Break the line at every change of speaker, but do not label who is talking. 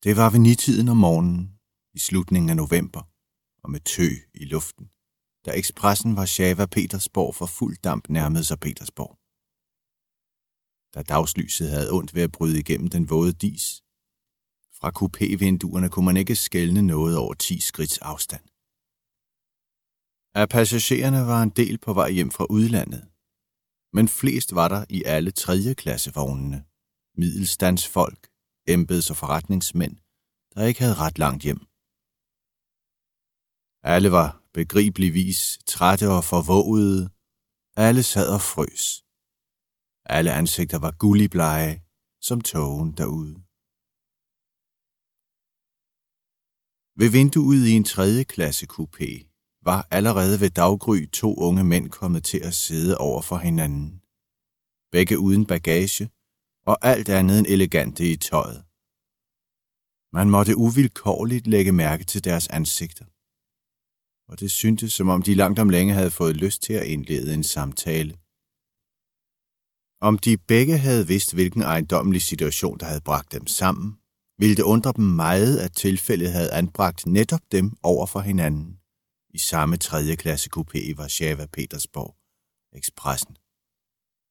Det var ved 9-tiden om morgenen i slutningen af november og med tø i luften, da ekspressen Warszawa-Petersborg for fuld damp nærmede sig Petersborg. Da dagslyset havde ondt ved at bryde igennem den våde dis, fra kupévinduerne kunne man ikke skelne noget over 10 skridts afstand. Af passagererne var en del på vej hjem fra udlandet, men flest var der i alle 3. klassevognene, middelstandsfolk, embeds- og forretningsmænd, der ikke havde ret langt hjem. Alle var begribeligvis trætte og forvågede, alle sad og frøs. Alle ansigter var gulligblege, som tågen derude. Ved vinduet i en 3. klasse kupé var allerede ved daggry 2 unge mænd kommet til at sidde over for hinanden. Begge uden bagage, og alt andet end elegante i tøjet. Man måtte uvilkårligt lægge mærke til deres ansigter, og det syntes, som om de langt om længe havde fået lyst til at indlede en samtale. Om de begge havde vidst, hvilken ejendommelig situation, der havde bragt dem sammen, ville det undre dem meget, at tilfældet havde anbragt netop dem over for hinanden i samme 3. klasse kupé i Warszawa-Petersborg, Expressen.